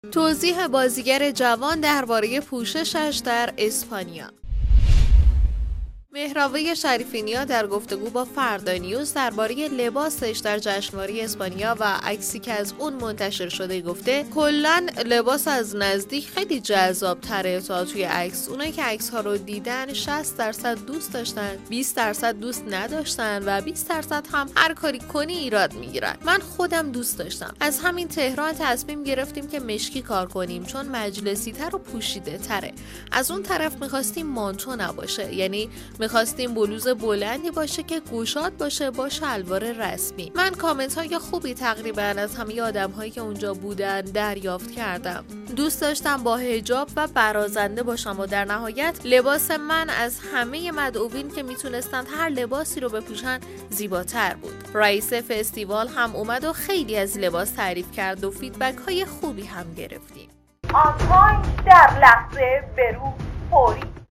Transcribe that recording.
توضیح بازیگر جوان درباره پوششش در اسپانیا. مهراوی شریفینیا در گفتگو با فردا نیوز درباره لباسش در جشنواره اسپانیا و عکسی که از اون منتشر شده گفته کلاً لباس از نزدیک خیلی جذاب تره تا توی عکس. اونایی که عکس ها رو دیدن 60% دوست داشتن، 20% دوست نداشتن و 20% هم هر کاری کنی ایراد میگیرن. من خودم دوست داشتم. از همین تهران تصمیم گرفتیم که مشکی کار کنیم چون مجلسی تر و پوشیده تره. از اون طرف می‌خواستیم مانتو نباشه، یعنی میخواستیم بلوز بلندی باشه که گشاد باشه با شلوار رسمی. من کامنت های خوبی تقریبا از همه آدم هایی که اونجا بودن دریافت کردم. دوست داشتم با حجاب و برازنده باشم و در نهایت لباس من از همه مدعوین که میتونستند هر لباسی رو بپوشن زیباتر بود. رئیس فستیوال هم اومد و خیلی از لباس تعریف کرد و فیدبک های خوبی هم گرفتیم. آن پایین در لحظه برو فوری